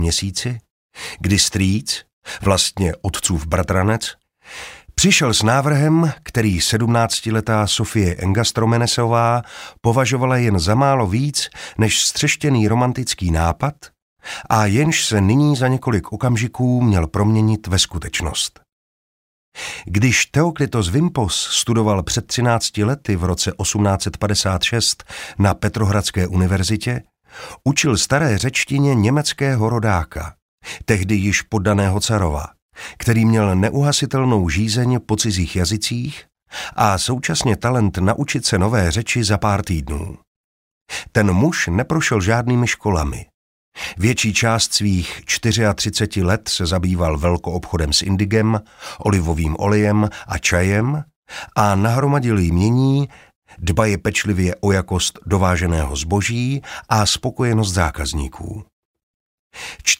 měsíci, kdy strýc, vlastně otcův bratranec, přišel s návrhem, který 17letá Sofie Engastromenesová považovala jen za málo víc než střeštěný romantický nápad a jenž se nyní za několik okamžiků měl proměnit ve skutečnost. Když Theoklitos Vimpos studoval před 13 lety v roce 1856 na Petrohradské univerzitě, učil staré řečtině německého rodáka, tehdy již poddaného carova, který měl neuhasitelnou žízeň po cizích jazycích a současně talent naučit se nové řeči za pár týdnů. Ten muž neprošel žádnými školami. Větší část svých 34 let se zabýval velkoobchodem s indigem, olivovým olejem a čajem a nahromadil jmění, dbaje pečlivě o jakost dováženého zboží a spokojenost zákazníků.